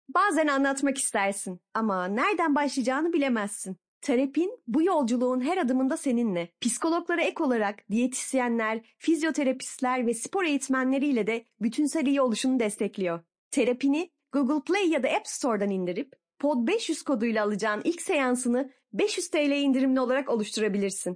Bazen anlatmak istersin ama nereden başlayacağını bilemezsin. Terapin bu yolculuğun her adımında seninle. Psikologlara ek olarak diyetisyenler, fizyoterapistler ve spor eğitmenleriyle de bütünsel iyi oluşunu destekliyor. Terapini Google Play ya da App Store'dan indirip Pod 500 koduyla alacağın ilk seansını 500 TL indirimli olarak oluşturabilirsin.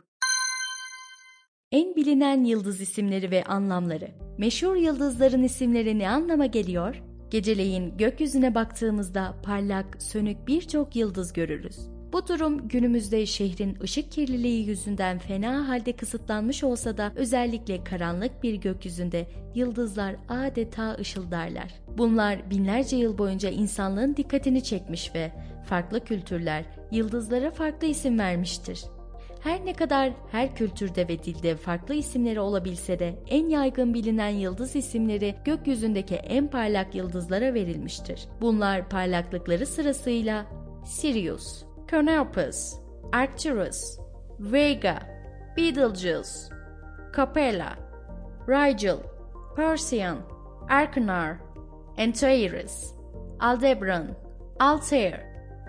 En bilinen yıldız isimleri ve anlamları. Meşhur yıldızların isimleri ne anlama geliyor? Geceleyin gökyüzüne baktığımızda parlak, sönük birçok yıldız görürüz. Bu durum günümüzde şehrin ışık kirliliği yüzünden fena halde kısıtlanmış olsa da özellikle karanlık bir gökyüzünde yıldızlar adeta ışıldarlar. Bunlar binlerce yıl boyunca insanlığın dikkatini çekmiş ve farklı kültürler yıldızlara farklı isim vermiştir. Her ne kadar her kültürde ve dilde farklı isimleri olabilse de en yaygın bilinen yıldız isimleri gökyüzündeki en parlak yıldızlara verilmiştir. Bunlar parlaklıkları sırasıyla Sirius, Canopus, Arcturus, Vega, Betelgeuse, Capella, Rigel, Perseus, Achernar, Antares, Aldebaran, Altair,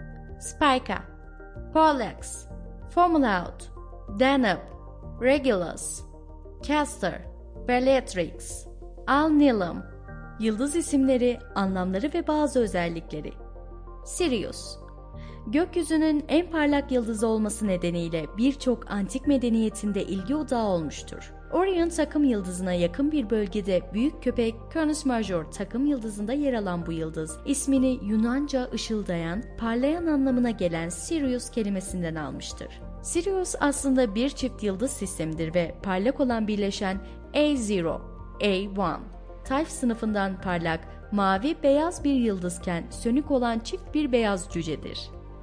Spica, Pollux, Fomalhaut, Deneb, Regulus, Castor, Bellatrix, Alnilam. Yıldız isimleri, anlamları ve bazı özellikleri. Sirius, gökyüzünün en parlak yıldızı olması nedeniyle birçok antik medeniyetinde ilgi odağı olmuştur. Orion takım yıldızına yakın bir bölgede büyük köpek Canis Major takım yıldızında yer alan bu yıldız, ismini Yunanca ışıldayan, parlayan anlamına gelen Sirius kelimesinden almıştır. Sirius aslında bir çift yıldız sistemidir ve parlak olan birleşen A0, A1 tayf sınıfından parlak, mavi beyaz bir yıldızken sönük olan çift bir beyaz cücedir.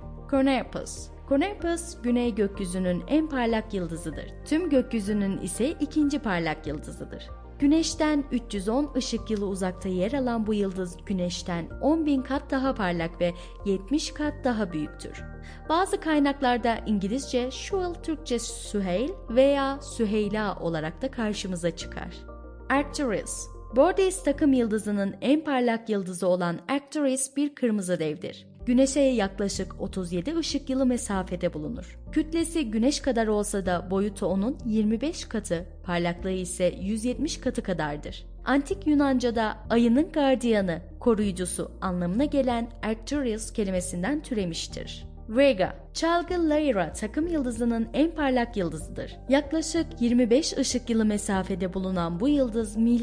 Canopus, Canopus güney gökyüzünün en parlak yıldızıdır. Tüm gökyüzünün ise ikinci parlak yıldızıdır. Güneşten 310 ışık yılı uzakta yer alan bu yıldız Güneş'ten 10.000 kat daha parlak ve 70 kat daha büyüktür. Bazı kaynaklarda İngilizce Şuel, Türkçe Süheyl veya Süheyla olarak da karşımıza çıkar. Arcturus, Boreas takım yıldızının en parlak yıldızı olan Arcturus bir kırmızı devdir. Güneş'e yaklaşık 37 ışık yılı mesafede bulunur. Kütlesi Güneş kadar olsa da boyutu onun 25 katı, parlaklığı ise 170 katı kadardır. Antik Yunanca'da ayının gardiyanı, koruyucusu anlamına gelen Arcturus kelimesinden türemiştir. Vega, çalgı Lyra takım yıldızının en parlak yıldızıdır. Yaklaşık 25 ışık yılı mesafede bulunan bu yıldız M.Ö.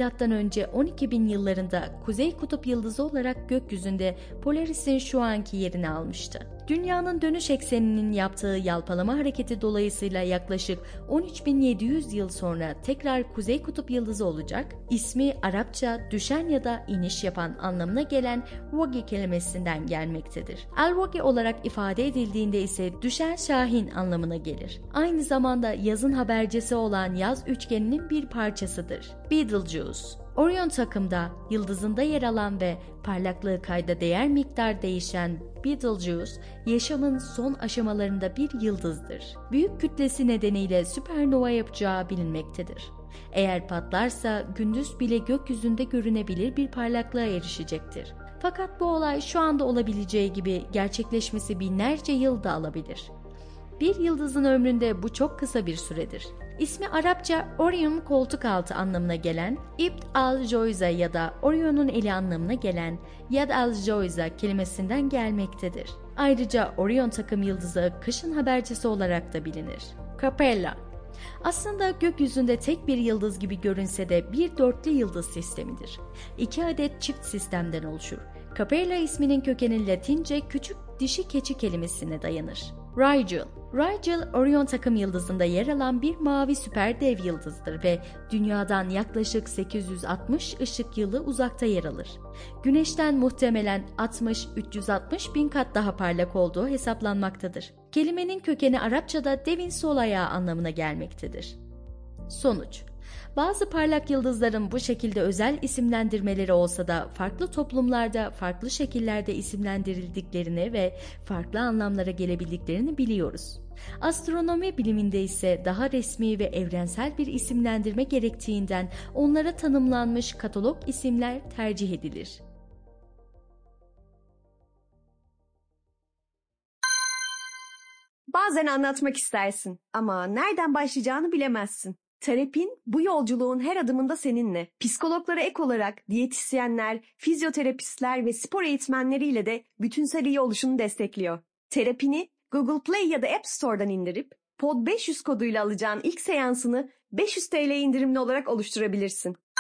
12.000 yıllarında Kuzey Kutup Yıldızı olarak gökyüzünde Polaris'in şu anki yerini almıştı. Dünyanın dönüş ekseninin yaptığı yalpalama hareketi dolayısıyla yaklaşık 13.700 yıl sonra tekrar Kuzey Kutup Yıldızı olacak, ismi Arapça düşen ya da iniş yapan anlamına gelen Wagi kelimesinden gelmektedir. El-Wagi olarak ifade edildiğinde ise düşen şahin anlamına gelir. Aynı zamanda yazın habercisi olan yaz üçgeninin bir parçasıdır. Betelgeuse, Orion takımda yıldızında yer alan ve parlaklığı kayda değer miktar değişen Betelgeuse, yaşamın son aşamalarında bir yıldızdır. Büyük kütlesi nedeniyle süpernova yapacağı bilinmektedir. Eğer patlarsa gündüz bile gökyüzünde görünebilir bir parlaklığa erişecektir. Fakat bu olay şu anda olabileceği gibi gerçekleşmesi binlerce yıl da alabilir. Bir yıldızın ömründe bu çok kısa bir süredir. İsmi Arapça Orion koltuk altı anlamına gelen Ibn al-Joyza ya da Orion'un eli anlamına gelen Yad al-Joyza kelimesinden gelmektedir. Ayrıca Orion takım yıldızı kışın habercisi olarak da bilinir. Capella, aslında gökyüzünde tek bir yıldız gibi görünse de bir dörtlü yıldız sistemidir. 2 adet çift sistemden oluşur. Capella isminin kökeni Latince küçük dişi keçi kelimesine dayanır. Rigel, Rigel Orion takım yıldızında yer alan bir mavi süper dev yıldızdır ve Dünya'dan yaklaşık 860 ışık yılı uzakta yer alır. Güneş'ten muhtemelen 60-360 bin kat daha parlak olduğu hesaplanmaktadır. Kelimenin kökeni Arapçada devin sol ayağı anlamına gelmektedir. Sonuç: bazı parlak yıldızların bu şekilde özel isimlendirmeleri olsa da farklı toplumlarda farklı şekillerde isimlendirildiklerini ve farklı anlamlara gelebildiklerini biliyoruz. Astronomi biliminde ise daha resmi ve evrensel bir isimlendirme gerektiğinden onlara tanımlanmış katalog isimler tercih edilir. Bazen anlatmak istersin ama nereden başlayacağını bilemezsin. Terapin bu yolculuğun her adımında seninle. Psikologlara ek olarak diyetisyenler, fizyoterapistler ve spor eğitmenleriyle de bütünsel iyi oluşunu destekliyor. Terapini Google Play ya da App Store'dan indirip Pod 500 koduyla alacağın ilk seansını 500 TL indirimli olarak oluşturabilirsin.